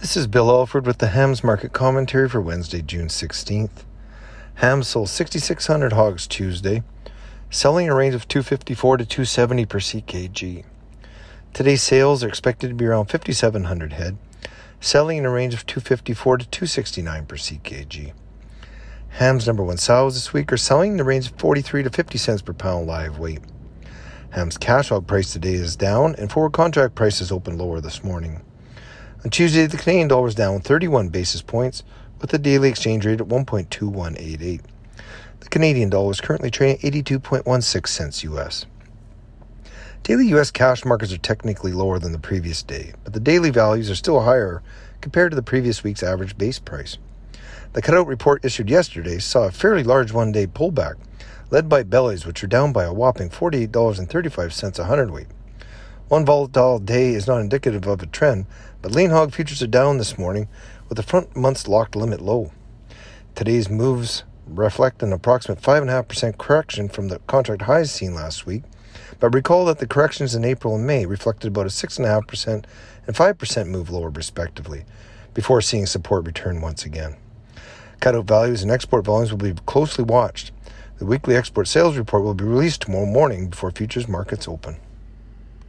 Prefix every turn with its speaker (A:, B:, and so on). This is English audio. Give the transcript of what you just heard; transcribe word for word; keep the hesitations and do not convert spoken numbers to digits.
A: This is Bill Alford with the Hams Market Commentary for Wednesday, June sixteenth. Hams sold sixty-six hundred hogs Tuesday, selling in a range of two fifty-four to two seventy per C K G. Today's sales are expected to be around fifty-seven hundred head, selling in a range of two fifty-four to two sixty-nine per C K G. Hams number one sows this week are selling in the range of forty-three to fifty cents per pound live weight. Hams cash hog price today is down, and forward contract prices opened lower this morning. On Tuesday, the Canadian dollar was down thirty-one basis points, with the daily exchange rate at one point two one eight eight. The Canadian dollar is currently trading at eighty-two point one six cents U S. Daily U S cash markets are technically lower than the previous day, but the daily values are still higher compared to the previous week's average base price. The cutout report issued yesterday saw a fairly large one-day pullback, led by bellies, which are down by a whopping forty-eight dollars and thirty-five cents a hundredweight. One volatile day is not indicative of a trend, but lean hog futures are down this morning with the front month's locked limit low. Today's moves reflect an approximate five point five percent correction from the contract highs seen last week, but recall that the corrections in April and May reflected about a six point five percent and five percent move lower respectively, before seeing support return once again. Cutout values and export volumes will be closely watched. The weekly export sales report will be released tomorrow morning before futures markets open.